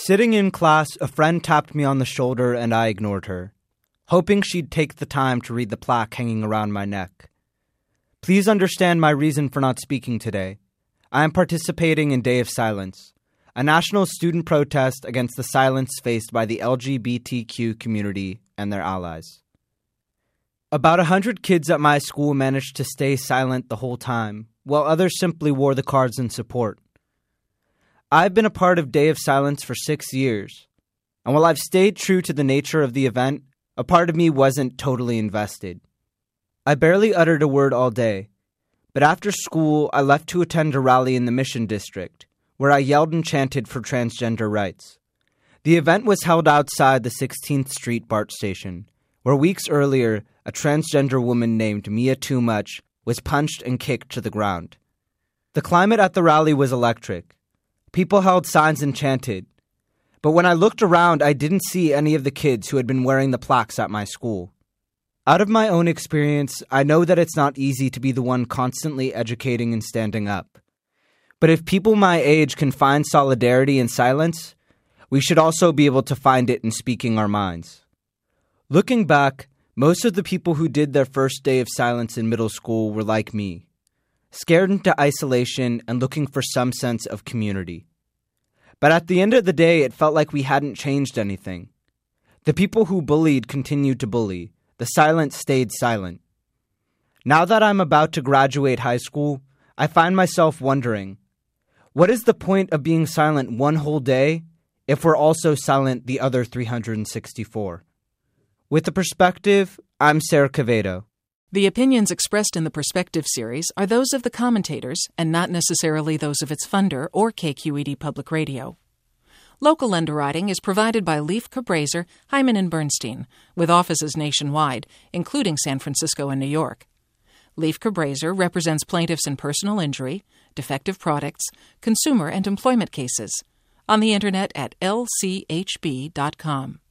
Sitting in class, a friend tapped me on the shoulder and I ignored her, hoping she'd take the time to read the plaque hanging around my neck. Please understand my reason for not speaking today. I am participating in Day of Silence, a national student protest against the silence faced by the LGBTQ community and their allies. About 100 kids at my school managed to stay silent the whole time, while others simply wore the cards in support. I've been a part of Day of Silence for 6 years, and while I've stayed true to the nature of the event, a part of me wasn't totally invested. I barely uttered a word all day, but after school I left to attend a rally in the Mission District, where I yelled and chanted for transgender rights. The event was held outside the 16th Street BART station, where weeks earlier a transgender woman named Mia Too Much was punched and kicked to the ground. The climate at the rally was electric. People held signs and chanted, but when I looked around I didn't see any of the kids who had been wearing the plaques at my school. Out of my own experience, I know that it's not easy to be the one constantly educating and standing up. But if people my age can find solidarity in silence, we should also be able to find it in speaking our minds. Looking back, most of the people who did their first day of silence in middle school were like me, scared into isolation and looking for some sense of community. But at the end of the day, it felt like we hadn't changed anything. The people who bullied continued to bully. The silent stayed silent. Now that I'm about to graduate high school, I find myself wondering, what is the point of being silent one whole day if we're also silent the other 364? With The Perspective, I'm Sarah Quevedo. The opinions expressed in the Perspective series are those of the commentators and not necessarily those of its funder or KQED Public Radio. Local underwriting is provided by Leif Cabraser, Hyman & Bernstein, with offices nationwide, including San Francisco and New York. Leif Cabraser represents plaintiffs in personal injury, defective products, consumer and employment cases. On the Internet at lchb.com.